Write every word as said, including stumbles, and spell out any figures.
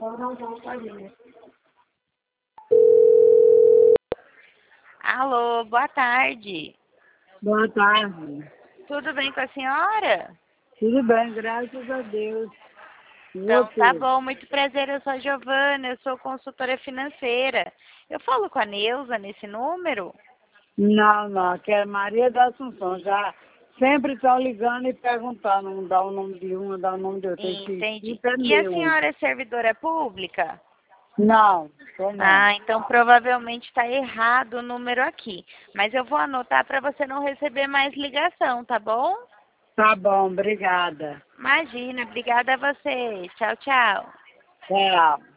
Alô, boa tarde. Boa tarde. Tudo bem com a senhora? Tudo bem, graças a Deus. E Então, você? tá bom. Muito prazer, eu sou a Giovana, eu sou consultora financeira. Eu falo com a Neuza nesse número? Não, não, que é Maria da Assunção. Já sempre estão ligando e perguntando, um dá o nome de um, dá o nome de outro. Esse Entendi. tipo é E a meu. senhora é servidora pública? Não, sou não. Ah, então provavelmente está errado o número aqui. Mas eu vou anotar para você não receber mais ligação, tá bom? Tá bom, obrigada. Imagina, obrigada a você. Tchau, tchau. Tchau.